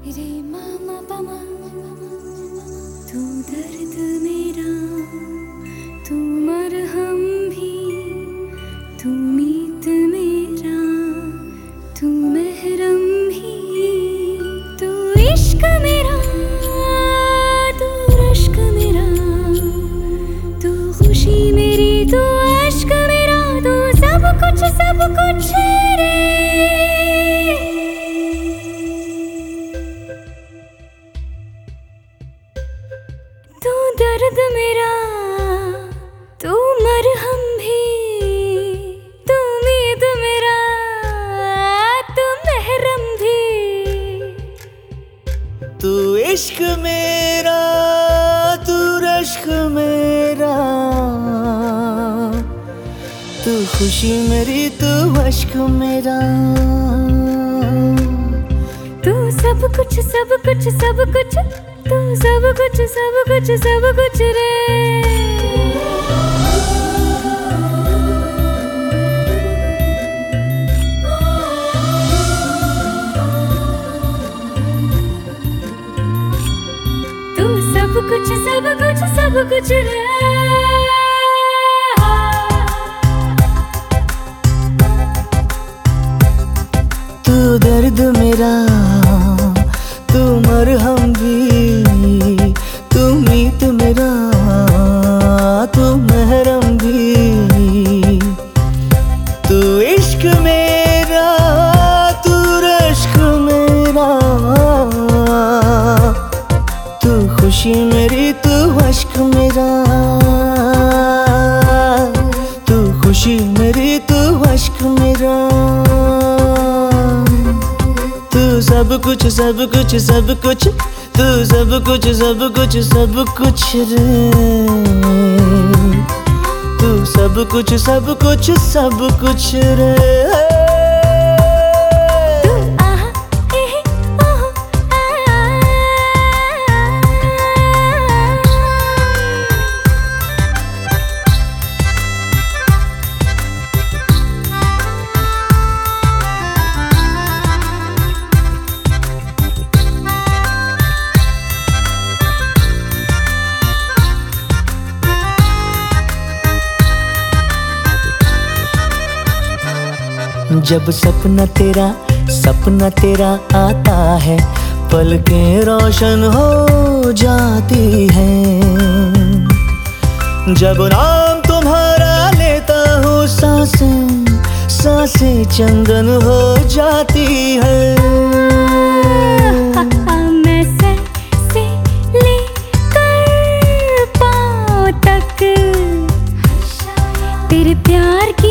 रे मामा पमा, तू दर्द मेरा, तू मरहम भी, तू मीत मेरा, तू महरम भी, तू इश्क मेरा, तू रश्क मेरा, तू खुशी मेरी, तू अश्क मेरा, तू सब कुछ रे। तू दर्द मेरा, तू मरहम भी, तू उम्मीद मेरा, तू महरम भी, तू इश्क मेरा, तू रश्क मेरा, तू खुशी मेरी, तू अश्क मेरा, तू सब कुछ तू सब कुछ रे। तू सब कुछ रे। तू दर्द मेरा, तू मरहम भी, तू मीत मेरा, तू महरम भी, तू इश्क मेरा, तू रश्क मेरा, तू खुशी मेरी, तू अश्क मेरा, तू खुशी मेरी, तू अश्क मेरा, तू सब कुछ तू सब कुछ रे। तू सब कुछ रे। जब सपना तेरा आता है, पलकें रोशन हो जाती हैं। जब नाम तुम्हारा लेता हूँ, सांसें चंदन हो जाती है। मैं सर से लेकर पाँव तक तेरे प्यार की